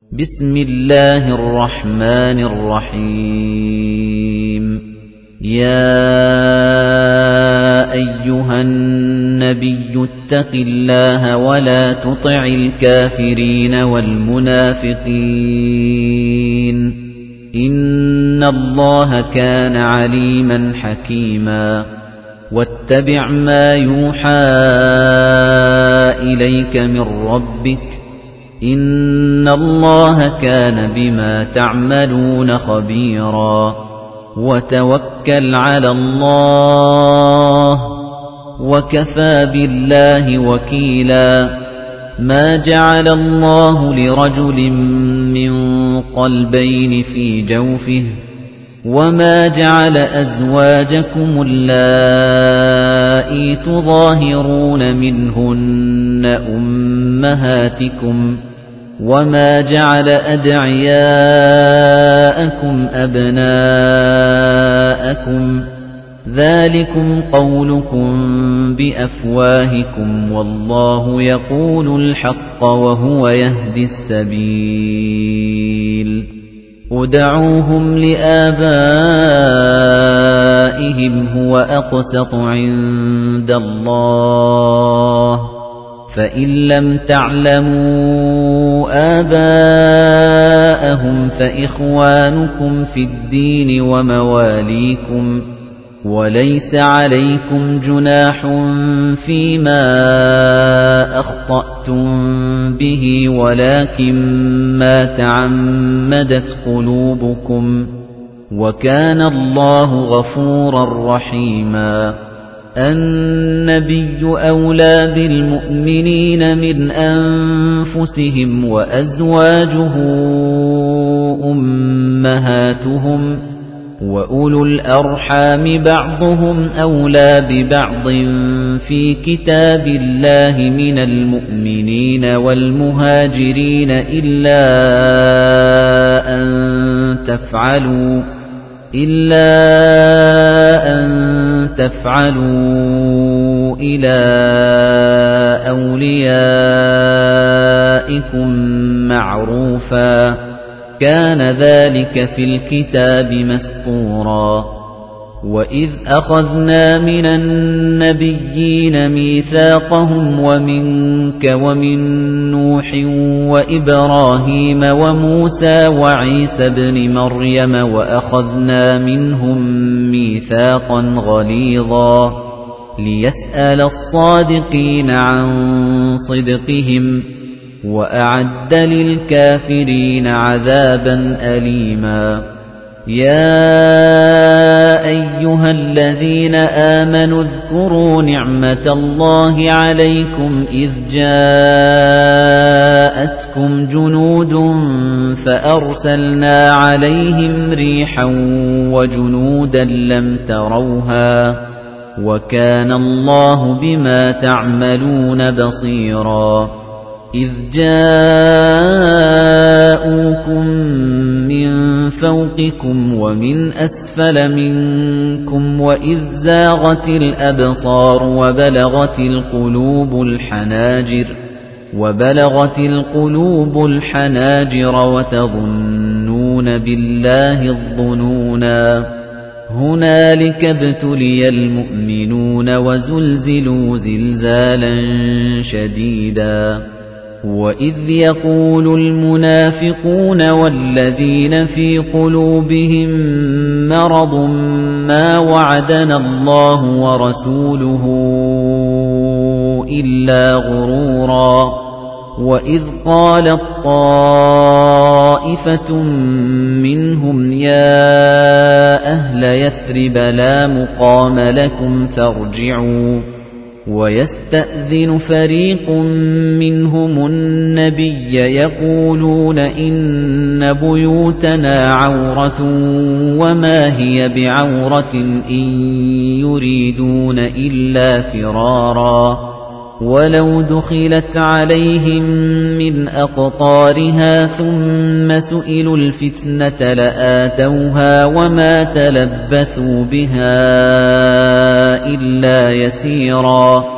بسم الله الرحمن الرحيم يا أيها النبي اتق الله ولا تطع الكافرين والمنافقين إن الله كان عليما حكيما واتبع ما يوحى إليك من ربك إن الله كان بما تعملون خبيرا وتوكل على الله وكفى بالله وكيلا ما جعل الله لرجل من قلبين في جوفه وما جعل أزواجكم اللائي تظاهرون منهن أمهاتكم وما جعل أدعياءكم أبناءكم ذلكم قولكم بأفواهكم والله يقول الحق وهو يهدي السبيل ادعوهم لآبائهم هو أقسط عند الله فإن لم تعلموا آباءهم فإخوانكم في الدين ومواليكم وليس عليكم جناح فيما أخطأتم به ولكن ما تعمدت قلوبكم وكان الله غفورا رحيما النبي أولى بالمؤمنين من أنفسهم وأزواجه أمهاتهم وأولو الأرحام بعضهم أولى ببعض في كتاب الله من المؤمنين والمهاجرين إلا أن تفعلوا إلى أوليائكم معروفا كان ذلك في الكتاب مسطورا وإذ أخذنا من النبيين ميثاقهم ومنك ومن نوح وإبراهيم وموسى وعيسى ابن مريم وأخذنا منهم ميثاقا غليظا ليسأل الصادقين عن صدقهم وأعد للكافرين عذابا أليما يا أيها الذين آمنوا اذكروا نعمة الله عليكم إذ جاءتكم جنود فأرسلنا عليهم ريحا وجنودا لم تروها وكان الله بما تعملون بصيرا إذ جاءوكم من فوقكم ومن أسفل منكم وإذ زاغت الأبصار وبلغت القلوب الحناجر وتظنون بالله الظنونا هنالك ابتلي المؤمنون وزلزلوا زلزالا شديدا وإذ يقول المنافقون والذين في قلوبهم مرض ما وعدنا الله ورسوله إلا غرورا وإذ قالت طائفة منهم يا أهل يثرب لا مقام لكم فارجعوا ويستأذن فريق منهم النبي يقولون إن بيوتنا عورة وما هي بعورة إن يريدون إلا فرارا ولو دخلت عليهم من أقطارها ثم سئلوا الفتنة لآتوها وما تلبثوا بها إلا يسيرا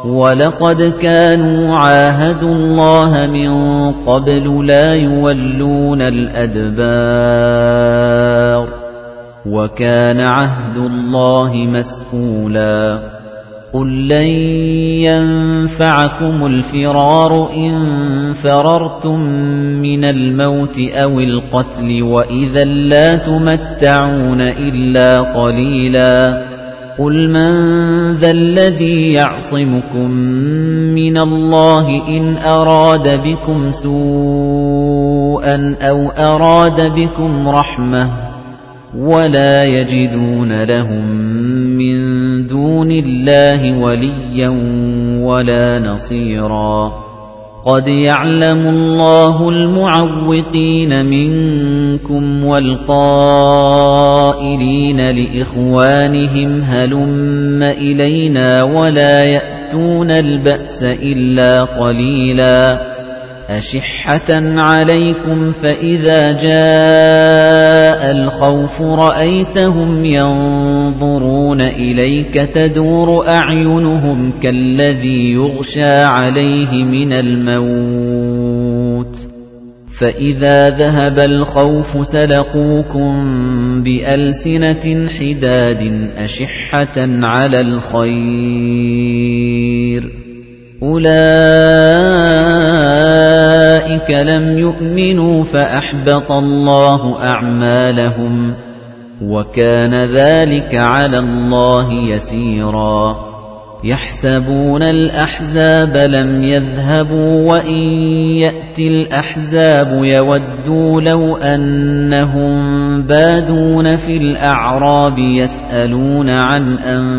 وَلَقَدْ كَانُوا عَاهَدُوا اللَّهَ مِن قَبْلُ لَا يُوَلُّونَ الْأَدْبَارَ وَكَانَ عَهْدُ اللَّهِ مَسْئُولًا قُل لَّن يَنفَعَكُمُ الْفِرَارُ إِن فَرَرْتُم مِّنَ الْمَوْتِ أَوِ الْقَتْلِ وَإِذًا لَّا تُمَتَّعُونَ إِلَّا قَلِيلًا قُلْ مَن ذَا الَّذِي يَعْصِمُكُم مِّنَ اللَّهِ إِنْ أَرَادَ بِكُمْ سُوءًا أَوْ أَرَادَ بِكُمْ رَحْمَةً وَلَا يَجِدُونَ لَهُم مِّن دُونِ اللَّهِ وَلِيًّا وَلَا نَصِيرًا قَدْ يَعْلَمُ اللَّهُ الْمُعَوِّقِينَ مِنكُمْ وَالْقَائِلِينَ لِإِخْوَانِهِمْ هَلُمَّ إِلَيْنَا وَلَا يَأْتُونَ الْبَأْسَ إِلَّا قَلِيلًا أَشِحَّةً عَلَيْكُمْ فَإِذَا جَاءَ الْخَوْفُ رَأَيْتَهُمْ يَنظُرُونَ إِلَيْكَ تَدُورُ أَعْيُنُهُمْ كَالَّذِي يُغْشَىٰ عَلَيْهِ مِنَ الْمَوْتِ فَإِذَا ذَهَبَ الْخَوْفُ سَلَقُوكُم بِأَلْسِنَةٍ حِدَادٍ أَشِحَّةً عَلَى الْخَيْرِ أُولَئِكَ لَمْ يُؤْمِنُوا فَأَحْبَطَ اللَّهُ أَعْمَالَهُمْ وَكَانَ ذَلِكَ عَلَى اللَّهِ يَسِيرًا يَحْسَبُونَ الْأَحْزَابَ لَمْ يَذْهَبُوا وَإِن يَأْتِ الْأَحْزَابُ يَوَدُّوا لَوْ أَنَّهُم بَادُونَ فِي الْأَعْرَابِ يَسْأَلُونَ عَنْ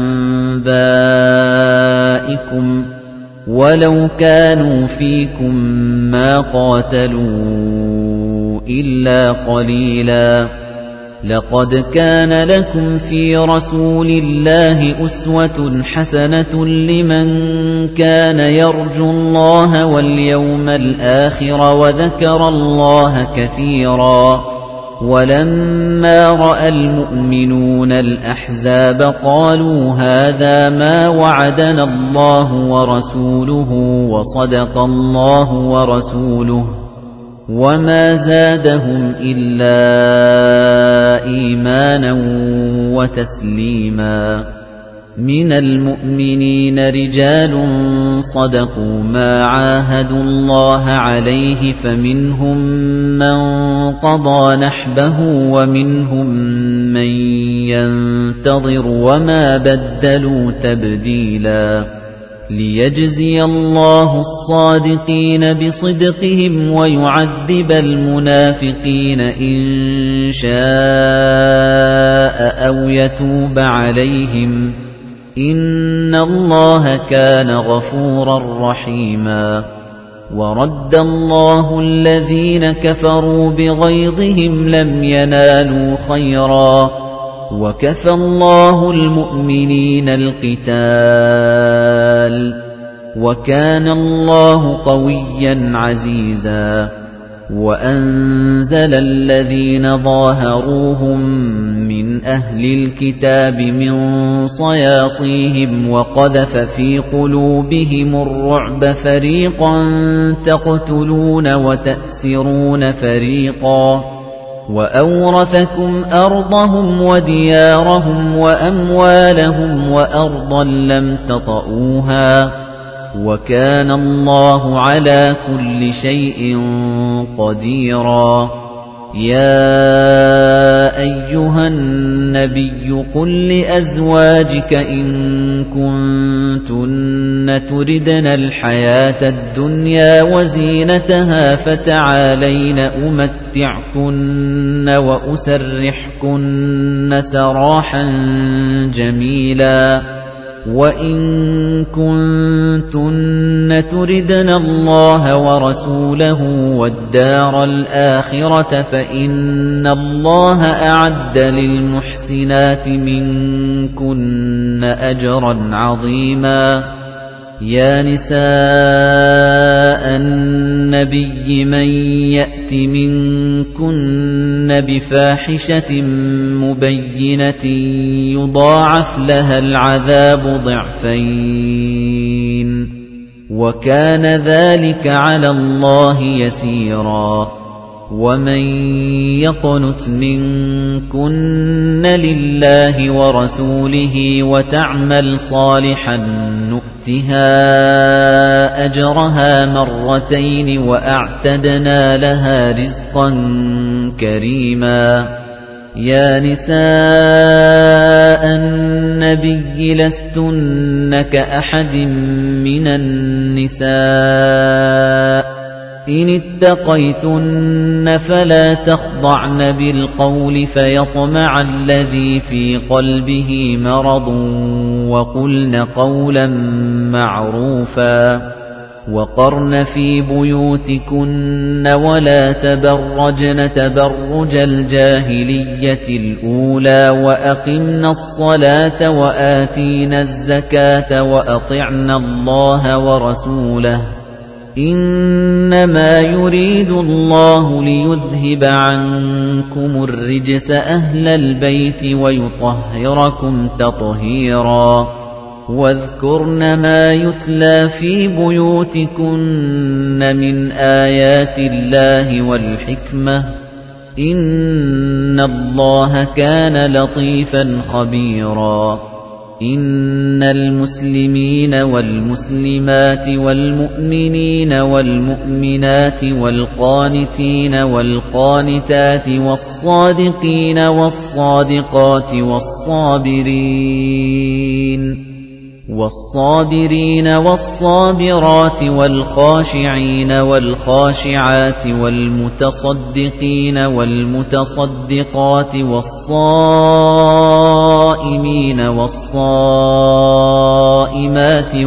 أَنبَائِكُمْ وَلَوْ كَانُوا فِيكُم مَّا قَاتَلُوا إِلَّا قَلِيلًا لَقَدْ كَانَ لَكُمْ فِي رَسُولِ اللَّهِ أُسْوَةٌ حَسَنَةٌ لِّمَن كَانَ يَرْجُو اللَّهَ وَالْيَوْمَ الْآخِرَ وَذَكَرَ اللَّهَ كَثِيرًا وَلَمَّا رَأَى الْمُؤْمِنُونَ الْأَحْزَابَ قَالُوا هَذَا مَا وَعَدَنَا اللَّهُ وَرَسُولُهُ وَصَدَقَ اللَّهُ وَرَسُولُهُ وَمَا زَادَهُمْ إِلَّا إِيمَانًا وَتَسْلِيمًا مِنَ الْمُؤْمِنِينَ رِجَالٌ صَدَقُوا مَا عَاهَدُوا اللَّهَ عَلَيْهِ فَمِنْهُم مَّن قَضَىٰ نَحْبَهُ وَمِنْهُم مَّن يَنتَظِرُ وَمَا بَدَّلُوا تَبْدِيلًا لِيَجْزِيَ اللَّهُ الصَّادِقِينَ بِصِدْقِهِمْ وَيُعَذِّبَ الْمُنَافِقِينَ إِن شَاءَ أَوْ يَتُوبَ عَلَيْهِمْ إِنَّ اللَّهَ كَانَ غَفُورًا رَّحِيمًا وَرَدَّ اللَّهُ الَّذِينَ كَفَرُوا بِغَيْظِهِمْ لَمْ يَنَالُوا خَيْرًا وَكَفَى اللَّهُ الْمُؤْمِنِينَ الْقِتَالَ وَكَانَ اللَّهُ قَوِيًّا عَزِيزًا وَأَنزَلَ الَّذِينَ ظَاهَرُوهُم مِّنْ أَهْلِ الْكِتَابِ مِنْ صَيَاصِيهِمْ وَقَذَفَ فِي قُلُوبِهِمُ الرُّعْبَ فَرِيقًا تَقْتُلُونَ وَتَأْسِرُونَ فَرِيقًا وَأَوْرَثَكُمْ أَرْضَهُمْ وَدِيَارَهُمْ وَأَمْوَالَهُمْ وَأَرْضًا لَّمْ تَطَئُوهَا وَكَانَ اللَّهُ عَلَى كُلِّ شَيْءٍ قَدِيرًا يَا أَيُّهَا النَّبِيُّ قُل لِّأَزْوَاجِكَ إِن كُنتُنَّ تُرِدْنَ الْحَيَاةَ الدُّنْيَا وَزِينَتَهَا فَتَعَالَيْنَ أُمَتِّعْكُنَّ وَأُسَرِّحْكُنَّ سَرَاحًا جَمِيلًا وَإِن كُنتُنَّ تُرِدْنَ اللَّهَ وَرَسُولَهُ وَالدَّارَ الْآخِرَةَ فَإِنَّ اللَّهَ أَعَدَّ لِلْمُحْسِنَاتِ مِنكُنَّ أَجْرًا عَظِيمًا يا نساء النبي من يأت منكن بفاحشة مبينة يضاعف لها العذاب ضعفين وكان ذلك على الله يسيرا ومن يقنت منكن لله ورسوله وتعمل صالحا نؤتها أجرها مرتين وأعتدنا لها رزقا كريما يا نساء النبي لستن كأحد من النساء إن اتقيتن فلا تخضعن بالقول فيطمع الذي في قلبه مرض وقلن قولا معروفا وقرن في بيوتكن ولا تبرجن تبرج الجاهلية الأولى وأقمن الصلاة وآتينا الزكاة وأطعنا الله ورسوله إنما يريد الله ليذهب عنكم الرجس أهل البيت ويطهركم تطهيرا واذكرن ما يتلى في بيوتكن من آيات الله والحكمة إن الله كان لطيفا خبيرا إن المسلمين والمسلمات والمؤمنين والمؤمنات والقانتين والقانتات والصادقين والصادقات والصابرين والصابرات والخاشعين والخاشعات والمتصدقين والمتصدقات والصائمين والصائمات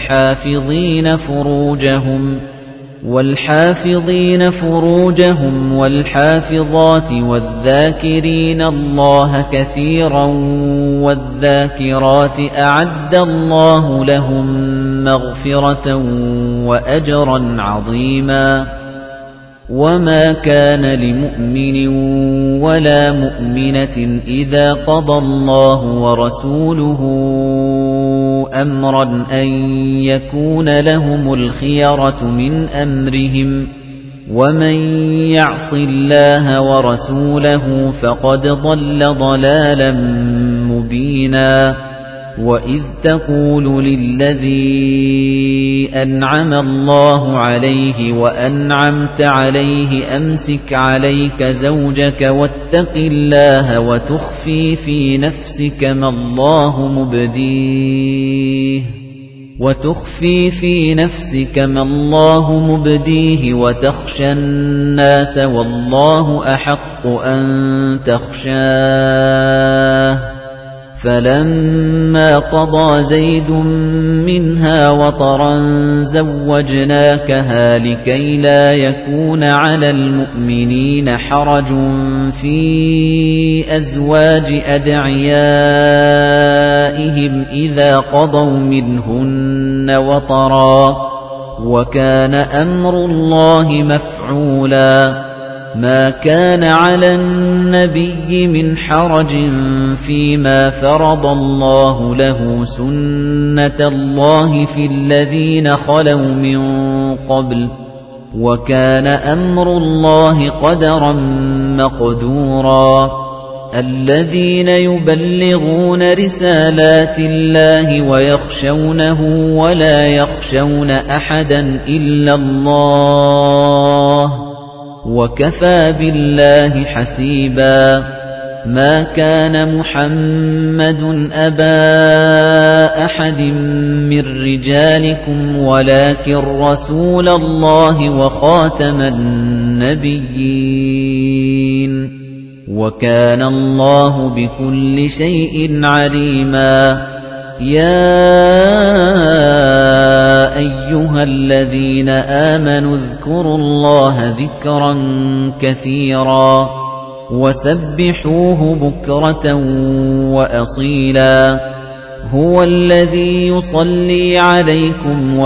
والحافظين فروجهم والحافظات والذاكرين الله كثيرا والذاكرات أعد الله لهم مغفرة وأجرا عظيما وما كان لمؤمن ولا مؤمنة إذا قضى الله ورسوله أمرا أن يكون لهم الخيرة من أمرهم ومن يعص الله ورسوله فقد ضل ضلالا مبينا وإذ تقول للذي أنعم الله عليه وأنعمت عليه أمسك عليك زوجك واتق الله وتخفي في نفسك ما الله مبديه وتخشى الناس والله أحق أن تخشاه فلما قضى زيد منها وطرا زوجناكها لكي لا يكون على المؤمنين حرج في أزواج أدعيائهم إذا قضوا منهن وطرا وكان أمر الله مفعولا ما كان على النبي من حرج فيما فرض الله له سنة الله في الذين خلوا من قبل وكان أمر الله قدرا مقدورا الذين يبلغون رسالات الله ويخشونه ولا يخشون أحدا إلا الله وكفى بالله حسيبا ما كان محمد أبا أحد من رجالكم ولكن رسول الله وخاتم النبيين وكان الله بكل شيء عليما يا أيها الذين آمنوا اذكروا الله ذكرا كثيرا وسبحوه بكرة وأصيلا هُوَ الَّذِي يُصَلِّي عَلَيْكُمْ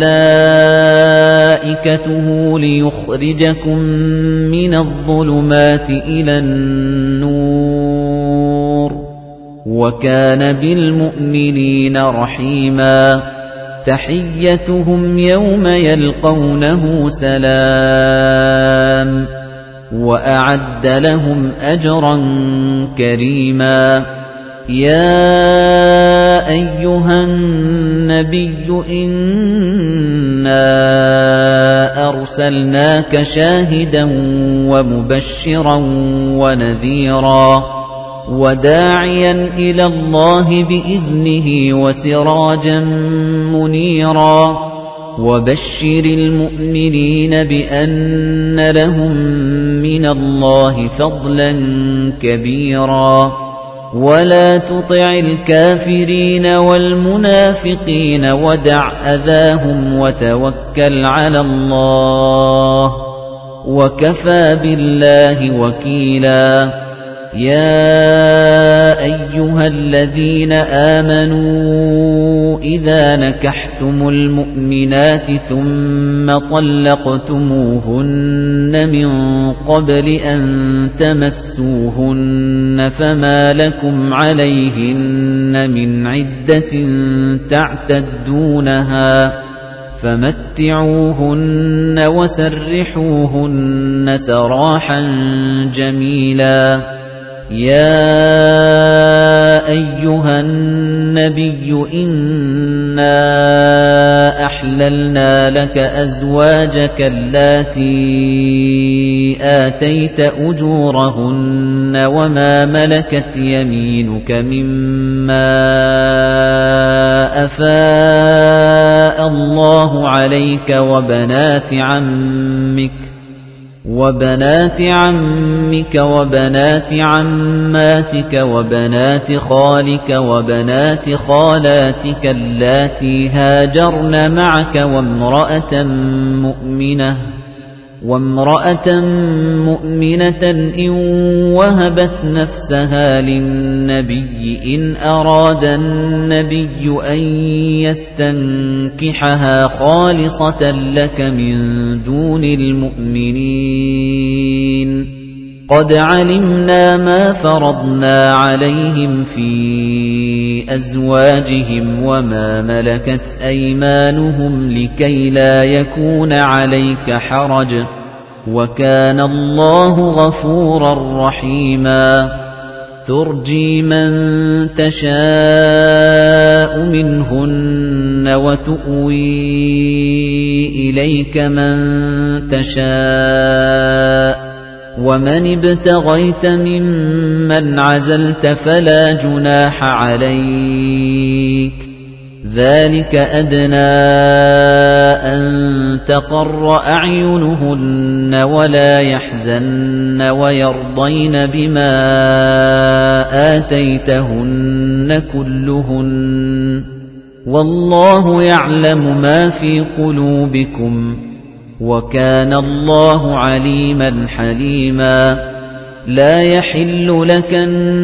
وَمَلَائِكَتُهُ لِيُخْرِجَكُم مِّنَ الظُّلُمَاتِ إِلَى النُّورِ ۚ وَكَانَ بِالْمُؤْمِنِينَ رَحِيمًا تَحِيَّتُهُمْ يَوْمَ يَلْقَوْنَهُ سَلَامٌ وَأَعَدَّ لَهُمْ أَجْرًا كَرِيمًا يَا أَيُّهَا النَّبِيُّ إِنَّا أَرْسَلْنَاكَ شَاهِدًا وَمُبَشِّرًا وَنَذِيرًا وَدَاعِيًا إِلَى اللَّهِ بِإِذْنِهِ وَسِرَاجًا مُنِيرًا وَبَشِّرِ الْمُؤْمِنِينَ بِأَنَّ لَهُم مِّنَ اللَّهِ فَضْلًا كَبِيرًا وَلَا تُطِعِ الْكَافِرِينَ وَالْمُنَافِقِينَ وَدَعْ أَذَاهُمْ وَتَوَكَّلْ عَلَى اللَّهِ وَكَفَى بِاللَّهِ وَكِيلًا يَا أَيُّهَا الَّذِينَ آمَنُوا إِذَا نَكَحْتُمُ الْمُؤْمِنَاتِ ثُمَّ طَلَّقْتُمُوهُنَّ مِن قَبْلِ أَن تَمَسُّوهُنَّ فَمَا لَكُمْ عَلَيْهِنَّ مِنْ عِدَّةٍ تَعْتَدُّونَهَا فَمَتِّعُوهُنَّ وَسَرِّحُوهُنَّ سَرَاحًا جَمِيلًا يَا أَيُّهَا النَّبِيُّ إِنَّا أَحْلَلْنَا لَكَ أَزْوَاجَكَ اللَّاتِي آتَيْتَ أُجُورَهُنَّ وَمَا مَلَكَتْ يَمِينُكَ مِمَّا أَفَاءَ اللَّهُ عَلَيْكَ وَبَنَاتِ عَمِّكَ وَبَنَاتِ عَمَّاتِكَ وَبَنَاتِ خَالِكَ وَبَنَاتِ خَالَاتِكَ اللَّاتِي هَاجَرْنَ مَعَكَ وَامْرَأَةً مُؤْمِنَةً إِن وَهَبَتْ نَفْسَهَا لِلنَّبِيِّ إِنْ أَرَادَ النَّبِيُّ أَن يَسْتَنكِحَهَا خَالِصَةً لَّكَ مِن دُونِ الْمُؤْمِنِينَ قَدْ عَلِمْنَا مَا فَرَضْنَا عَلَيْهِمْ فِي أَزْوَاجِهِمْ وَمَا مَلَكَتْ أَيْمَانُهُمْ لِكَيْ لَا يَكُونَ عَلَيْكَ حَرَجٌ وَكَانَ اللَّهُ غَفُورًا رَّحِيمًا تُرْجِي مَن تَشَاءُ مِنْهُنَّ وَتُؤْوِي إِلَيْكَ مَن تَشَاءُ وَمَنِ ابْتَغَيْتَ مِمَّنْ عَزَلْتَ فَلَا جُنَاحَ عَلَيْكَ ذَلِكَ أَدْنَىٰ أَن تَقَرَّ أَعْيُنُهُنَّ وَلَا يَحْزَنَّ وَيَرْضَيْنَ بِمَا آتَيْتَهُنَّ كُلُّهُنَّ وَاللَّهُ يَعْلَمُ مَا فِي قُلُوبِكُمْ وَكَانَ اللَّهُ عَلِيمًا حَلِيمًا لَا يَحِلُّ لَكَ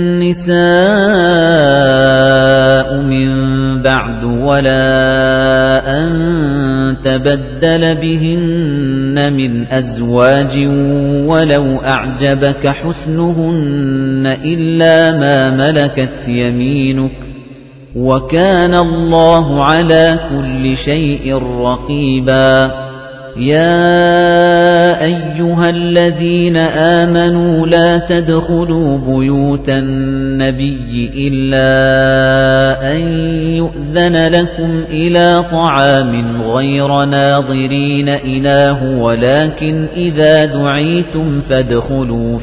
النِّسَاءُ مِن بَعْدُ وَلَا أَن تَبَدَّلَ بِهِنَّ مِنْ أَزْوَاجٍ وَلَوْ أَعْجَبَكَ حُسْنُهُنَّ إِلَّا مَا مَلَكَتْ يَمِينُكَ وَكَانَ اللَّهُ عَلَى كُلِّ شَيْءٍ رَّقِيبًا يَا أَيُّهَا الَّذِينَ آمَنُوا لَا تَدْخُلُوا بُيُوتَ النَّبِيِّ إِلَّا أَن يُؤْذَنَ لَكُمْ إِلَىٰ طَعَامٍ غَيْرَ نَاظِرِينَ إِنَاهُ وَلَٰكِنْ إِذَا دُعِيتُمْ فَادْخُلُوا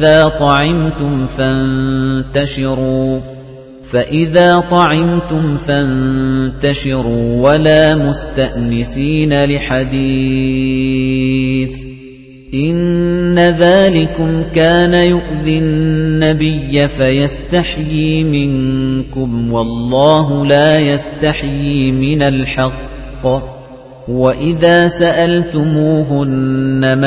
فَإِذَا طَعِمْتُمْ فَانتَشِرُوا وَلَا مُسْتَأْنِسِينَ لِحَدِيثٍ إِنَّ ذَلِكُمْ كَانَ يُؤْذِي النَّبِيَّ فَيَسْتَحْيِي مِنكُمْ وَاللَّهُ لَا يَسْتَحْيِي مِنَ الْحَقِّ وَإِذَا سَأَلْتُمُوهُنَّ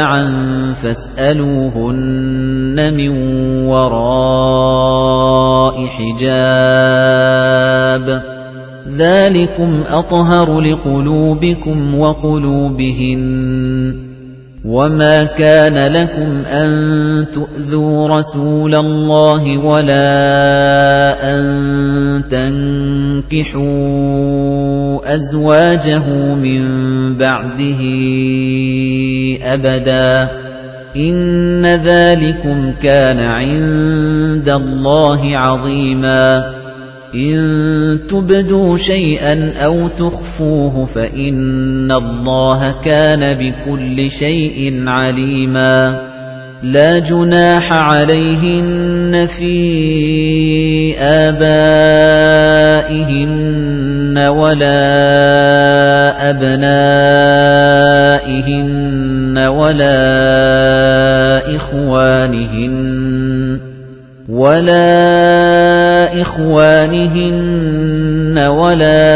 مَتَاعًا فَاسْأَلُوهُنَّ مِنْ وَرَاءِ حجاب ذلكم أطهر لقلوبكم وقلوبهن وما كان لكم أن تؤذوا رسول الله ولا أن تنكحوا أزواجه من بعده أبدا إن ذلكم كان عند الله عظيما إن تبدوا شيئا أو تخفوه فإن الله كان بكل شيء عليما لا جناح عليهن في آبائهن ولا أبنائهن ولا إخوانهن ولا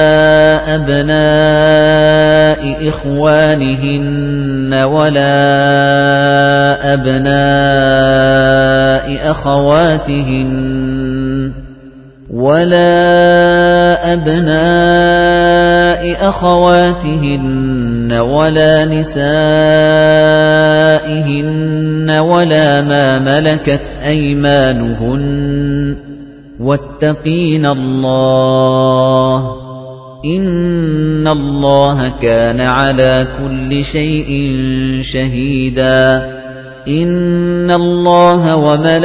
أبناء إخوانهن ولا أبناء أخواتهن ولا نسائهن ولا ما ملكت أيمانهن واتقين الله إن الله كان على كل شيء شهيدا إن الله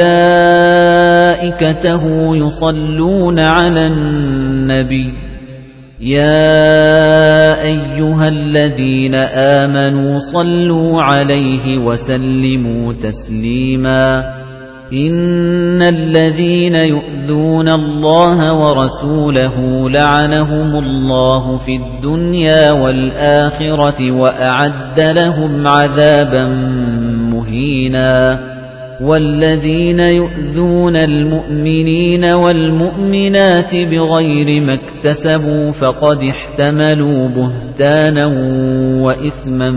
وملائكته يصلون على النبي يا أيها الذين آمنوا صلوا عليه وسلموا تسليما إن الذين يؤذون الله ورسوله لعنهم الله في الدنيا والآخرة وأعد لهم عذابا مهينا والذين يؤذون المؤمنين والمؤمنات بغير ما اكتسبوا فقد احتملوا بهتانا وإثما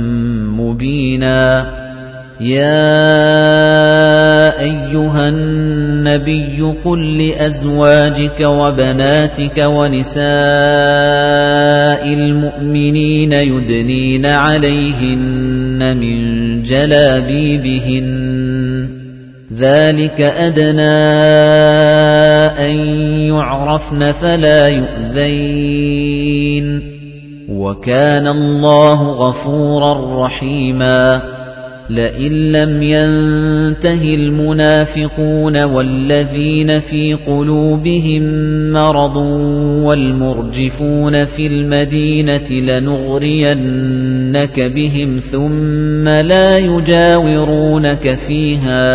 مبينا يا أيها النبي قل لأزواجك وبناتك ونساء المؤمنين يدنين عليهن من جلابيبهن ذلك أدنى أن يعرفن فلا يؤذين وكان الله غفورا رحيما لئن لم ينته المنافقون والذين في قلوبهم مرض والمرجفون في المدينة لنغرينك بهم ثم لا يجاورونك فيها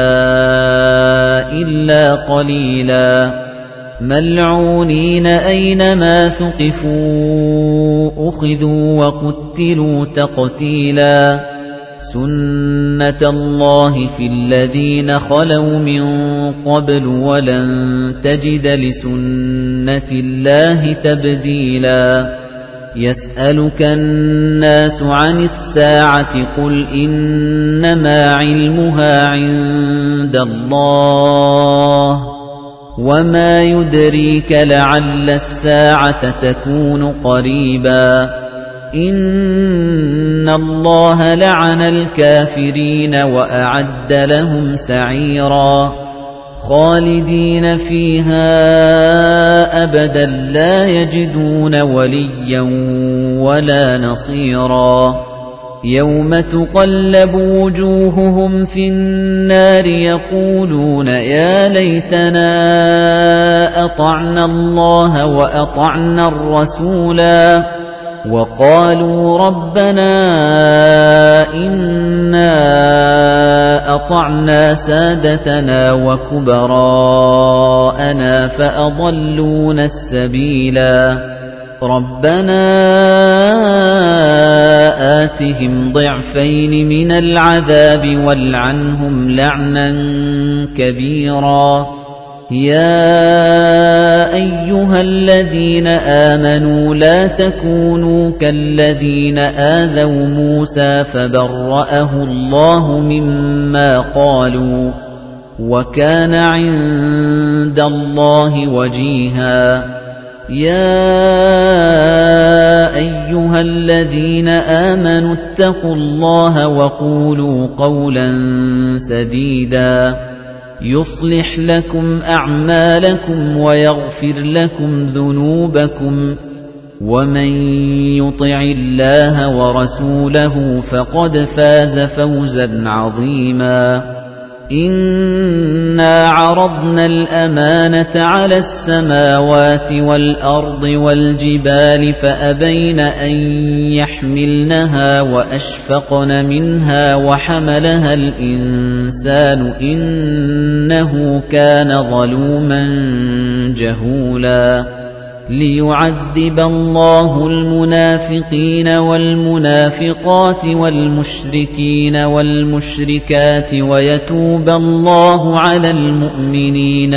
إلا قليلا ملعونين أينما ثقفوا أخذوا وقتلوا تقتيلا سنة الله في الذين خلوا من قبل ولن تجد لسنة الله تبديلا يسألك الناس عن الساعة قل إنما علمها عند الله وما يدريك لعل الساعة تكون قريبا إن الله لعن الكافرين وأعد لهم سعيرا خالدين فيها أبدا لا يجدون وليا ولا نصيرا يوم تقلب وجوههم في النار يقولون يا ليتنا أطعنا الله وأطعنا الرسولا وقالوا ربنا إنا أطعنا سادتنا وكبراءنا فأضلونا السبيلا ربنا آتهم ضعفين من العذاب والعنهم لعنا كبيرا يا أيها الذين آمنوا لا تكونوا كالذين آذوا موسى فبرأه الله مما قالوا وَكَانَ عِندَ اللَّهِ وَجِيهًا يَا أَيُّهَا الَّذِينَ آمَنُوا اتَّقُوا اللَّهَ وَقُولُوا قَوْلًا سَدِيدًا يُصْلِحْ لَكُمْ أَعْمَالَكُمْ وَيَغْفِرْ لَكُمْ ذُنُوبَكُمْ وَمَن يُطِعِ اللَّهَ وَرَسُولَهُ فَقَدْ فَازَ فَوْزًا عَظِيمًا إِنَّا عَرَضْنَا الْأَمَانَةَ عَلَى السَّمَاوَاتِ وَالْأَرْضِ وَالْجِبَالِ فَأَبَيْنَ أَن يَحْمِلْنَهَا وَأَشْفَقْنَ مِنْهَا وَحَمَلَهَا الْإِنسَانُ إِنَّهُ كَانَ ظَلُومًا جَهُولًا لِيُعَذِّبَ اللَّهُ الْمُنَافِقِينَ وَالْمُنَافِقَاتِ وَالْمُشْرِكِينَ وَالْمُشْرِكَاتِ وَيَتُوبَ اللَّهُ عَلَى الْمُؤْمِنِينَ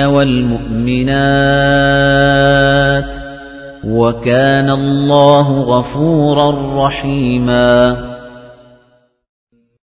وَالْمُؤْمِنَاتِ وَكَانَ اللَّهُ غَفُورًا رَّحِيمًا